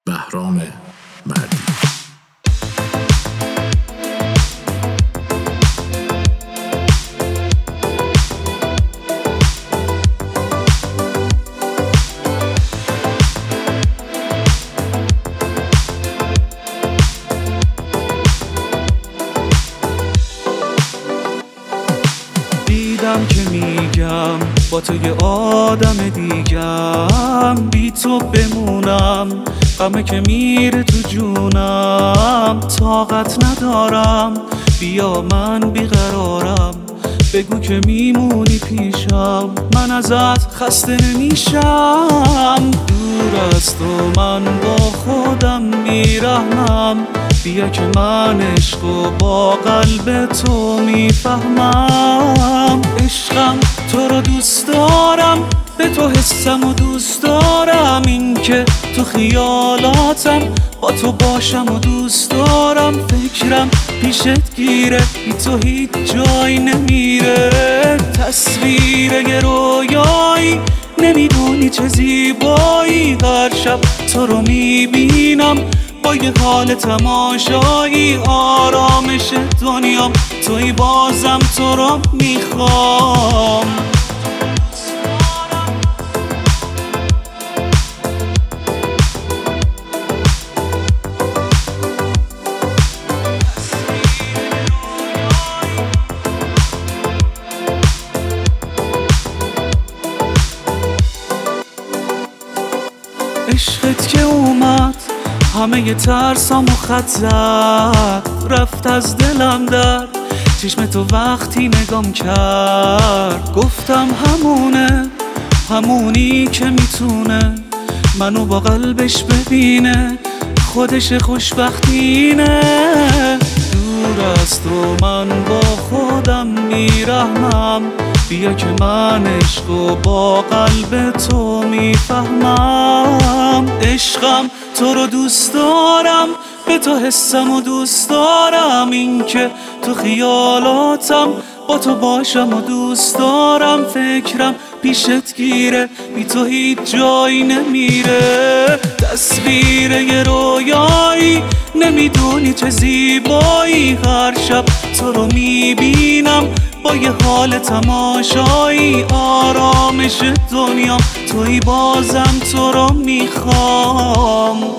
بهرام مردی. دیدم که میگم با تو یه آدم دیگم، بی تو بمونم غمه که میره تو جونم. طاقت ندارم بیا من بیقرارم، بگو که میمونی پیشم من ازت خسته نمیشم. دور از تو من با خودم میرحمم، بیا که من عشقو با قلب تو میفهمم. عشقم تو رو دوست دارم، به تو حسم و دوست دارم، این که تو خیالاتم با تو باشم و دوست دارم. فکرم پیشت گیره، بی تو هیچ جای نمیره. تصویر یه رویایی، نمیدونی چه زیبایی. هر شب تو رو میبینم با یه حال تماشایی. آرامش دنیام توی، بازم تو رو میخوام. عشقت که اومد همه ی ترسامو خط زد، رفت از دلم در چشم تو وقتی نگام کرد. گفتم همونه، همونی که میتونه منو با قلبش ببینه، خودش خوشبختینه. دور از تو من با خودم میرحمم، بیا که من عشقو با قلب تو میفهمم. عشقم تو رو دوست دارم، به تو حسم و دوست دارم، این که تو خیالاتم با تو باشم و دوست دارم. فکرم پیشت گیره، بی تو هیچ جایی نمیره. تصویر یه رویایی، نمیدونی چه زیبایی. هر شب تو رو میبینم با یه حال تماشایی. آرامش دنیام توی، بازم تو رو میخوام.